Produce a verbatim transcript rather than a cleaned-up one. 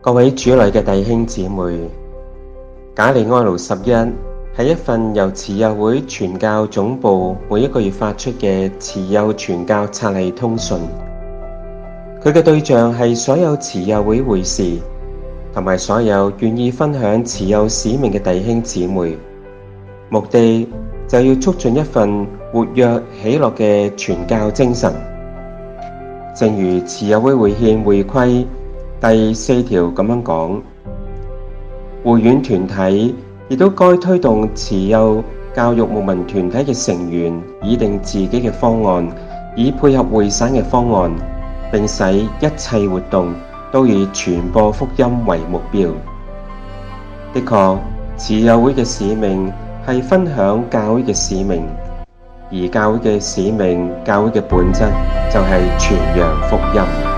各位主內嘅弟兄姊妹，假利安勞十一係一份由慈幼會傳教總部每一個月發出嘅慈幼傳教策勵通訊。佢嘅對象係所有慈幼會會士，同埋所有願意分享慈幼使命嘅弟兄姊妹。目的就要促進一份活躍喜樂嘅傳教精神。正如慈幼會會憲會規第四條咁樣講，會院團體亦都該推動慈幼教育牧民團體嘅成員擬定自己嘅方案，以配合會省嘅方案，並使一切活動都以傳播福音為目標。的確，慈幼會嘅使命係分享教會嘅使命，而教會嘅使命、教會嘅本質就係傳揚福音。